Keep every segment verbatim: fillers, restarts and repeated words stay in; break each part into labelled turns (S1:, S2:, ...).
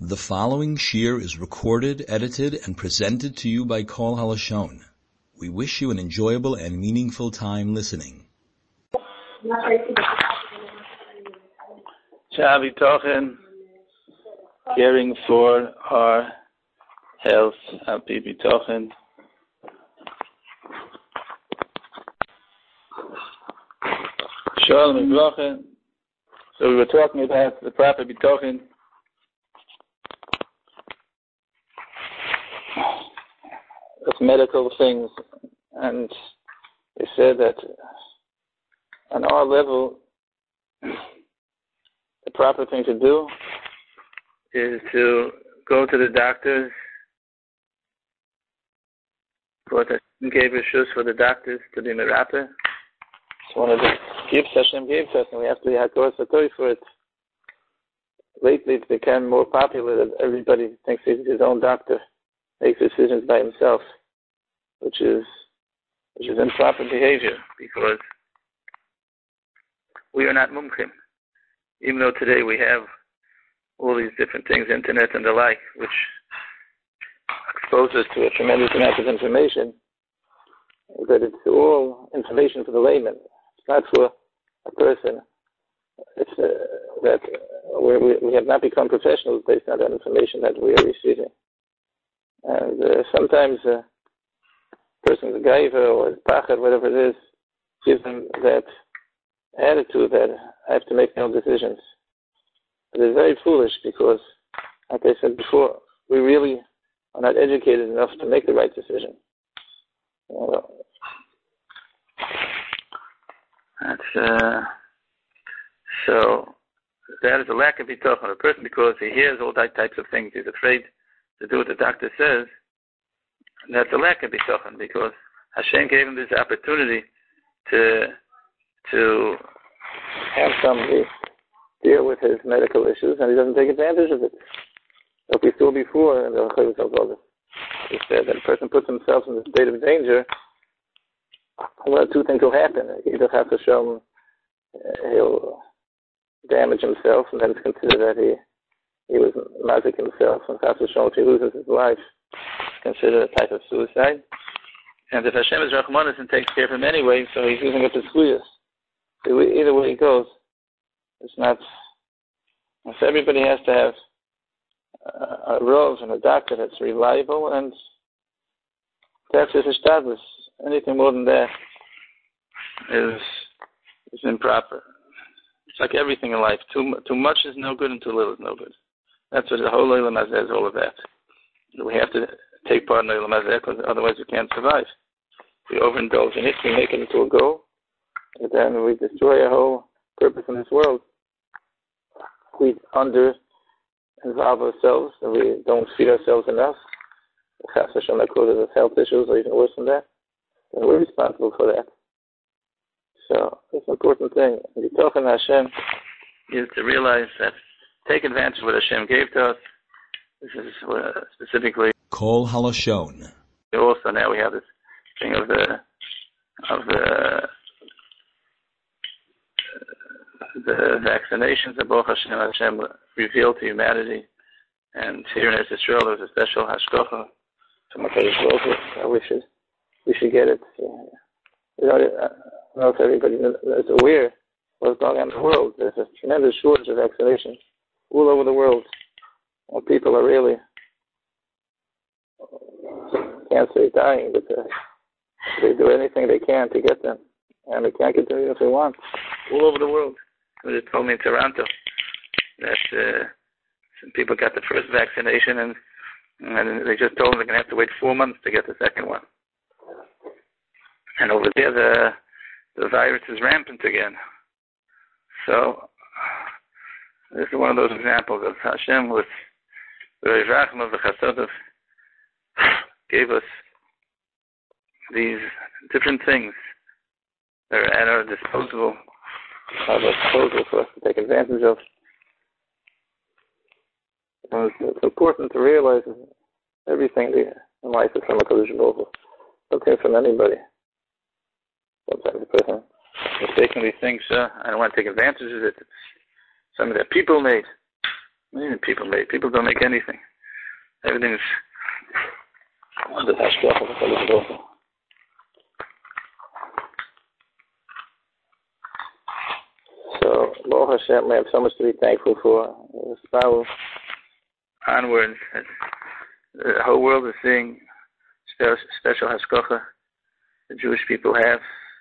S1: The following shir is recorded, edited, and presented to you by Kol Halashon. We wish you an enjoyable and meaningful time listening.
S2: Shavi Tochen, caring for our health, Happy Bitochen. Shalom Bitochen. So we were talking about the proper Bitochen. Of medical things, and they said that on our level, the proper thing to do is to go to the doctors. What Hashem gave Rishus for the doctors to be meraper. It's one of the gifts Hashem gave us, and we have to be hakor satori for it. Lately, it's become more popular that everybody thinks he's his own doctor. Makes decisions by himself, which is which is improper behavior, because we are not mumchim. Even though today we have all these different things, internet and the like, which expose us to a tremendous amount of information, but it's all information for the layman. It's not for a person. It's uh, that we we have not become professionals based on that information that we are receiving. And uh, sometimes a uh, person's a gaiva or a pachad, whatever it is, gives them that attitude that I have to make no decisions. But it's very foolish because, like I said before, we really are not educated enough to make the right decision. Uh, that's, uh, so that is a lack of bitachon. A person, because he hears all that types of things, he's afraid to do what the doctor says, that's a lack of bitachon, because Hashem gave him this opportunity to to have somebody deal with his medical issues, and he doesn't take advantage of it. Like we saw before, in the Chayvus he said that a person puts himself in a state of danger, one of two things will happen. Either have to show him uh, he'll damage himself, and then it's considered that he He was mazik himself, and after if he loses his life, considered a type of suicide. And if Hashem is Rachmanis and takes care of him anyway, so he's using up his chuyas. So either way he goes, it's not. So everybody has to have a, a rov and a doctor that's reliable, and that's his status. Anything more than that is is improper. It's like everything in life. Too too much is no good, and too little is no good. That's what the whole Olam Hazeh is all about. We have to take part in the Olam Hazeh, because otherwise we can't survive. We overindulge in it, we make it into a goal, and then we destroy our whole purpose in this world. We under-involve ourselves, and we don't feed ourselves enough. Chas Hashem, that causes us health issues, or even worse than that. And we're responsible for that. So, it's an important thing. The Bitochen Hashem is to realize that take advantage of what Hashem gave to us. This is uh, specifically
S1: Kol Halashon.
S2: Also, now we have this thing of the of the the vaccinations that Baruch Hashem Hashem revealed to humanity. And here in Eretz Yisrael, there's a special hashgacha from HaKadosh. We should we should get it. You know, I don't know if everybody is aware of what's going on in the world. There's a tremendous shortage of vaccinations all over the world. Well, people are really, can't say dying, but uh, they do anything they can to get them. And they can't get them even if they want. All over the world. They told me in Toronto that uh, some people got the first vaccination, and, and they just told them they're going to have to wait four months to get the second one. And over there, the, the virus is rampant again. So, this is one of those examples of Hashem with the Rachman of the Chassadov gave us these different things that are at our disposal, at our disposal for us to take advantage of. And it's, it's important to realize that everything in life is from a HaKadosh Baruch Hu. Nothing from anybody. Sometimes a person mistakenly thinks, uh, I don't want to take advantage of it. It's something that people made. Even people make, people don't make anything. Everything's under the hashgacha of HaKadosh Baruch Hu. So, Baruch Hashem, we have so much to be thankful for. Follow onwards. The whole world is seeing special, special hashgacha the Jewish people have.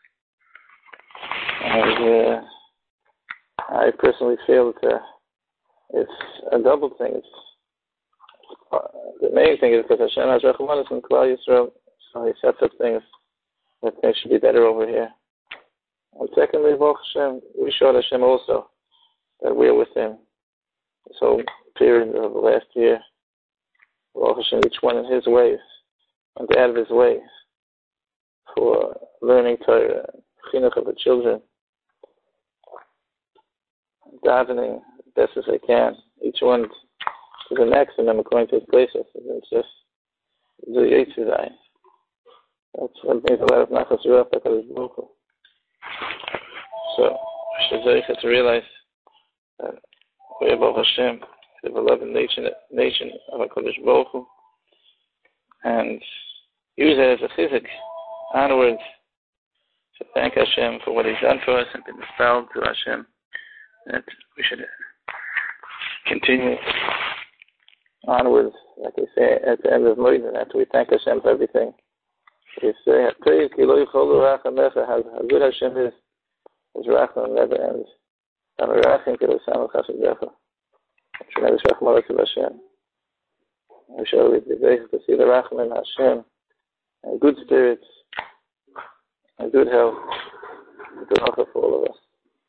S2: And uh, I personally feel that uh, it's a double thing. It's, uh, the main thing is that Hashem has Rachmanis in Klal Yisrael, so he sets up things that things should be better over here. And secondly, Baruch Hashem, we showed Hashem also that we're with him. This whole period of the last year, Baruch Hashem, each one in his ways, went out of his ways for learning Torah, chinuch of the children, davening as best as they can. Each one to the next, and then according to his places. It's just the Yitzhak. That's what means a lot of nachas ruach that is vocal. So, we should to realize that we have Hashem, the beloved nation, nation of HaKadosh Baruch Hu, and use it as a chizik onwards to thank Hashem for what he's done for us and to dispel to Hashem that we should continue onwards, like we say at the end of Moed, after we thank Hashem for everything. We say, praise ki lo yicholu rachamecha, how good Hashem is, his racham never ends. Tamerachim ki lo samu chasadecha. Shemay v'shach malak to Hashem. We shall be able to see the racham in Hashem, and good spirits, and good health, and good health for all of us.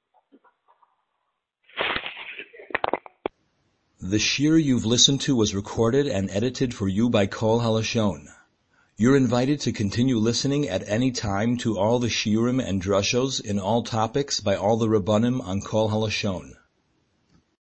S1: The shir you've listened to was recorded and edited for you by Kol HaLashon. You're invited to continue listening at any time to all the shiurim and drushos in all topics by all the Rabbanim on Kol HaLashon.